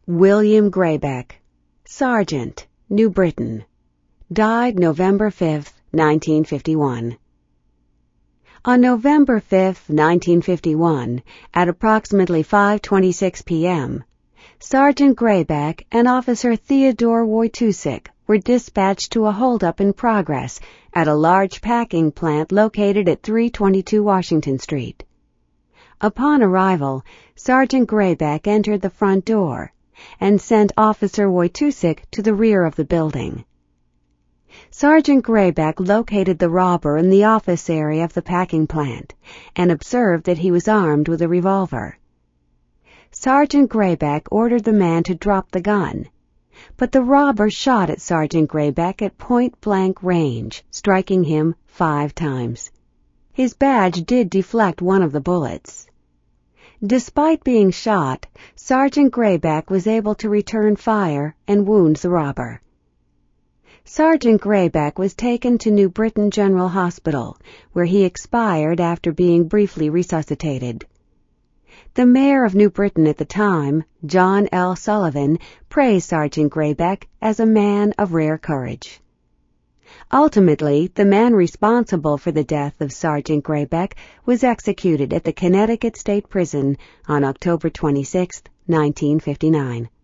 William Graybeck, Sergeant, New Britain. Died November 5, 1951. On November 5, 1951, at approximately 5:26 p.m., Sergeant Graybeck and Officer Theodore Wojtusik were dispatched to a holdup in progress at a large packing plant located at 322 Washington Street. Upon arrival, Sergeant Graybeck entered the front door and sent Officer Wojtusik to the rear of the building. Sergeant Graybeck located the robber in the office area of the packing plant and observed that he was armed with a revolver. Sergeant Graybeck ordered the man to drop the gun, but the robber shot at Sergeant Graybeck at point-blank range, striking him 5 times. His badge did deflect one of the bullets. Despite being shot, Sergeant Graybeck was able to return fire and wound the robber. Sergeant Graybeck was taken to New Britain General Hospital, where he expired after being briefly resuscitated. The mayor of New Britain at the time, John L. Sullivan, praised Sergeant Graybeck as a man of rare courage. Ultimately, the man responsible for the death of Sergeant Graybeck was executed at the Connecticut State Prison on October 26, 1959.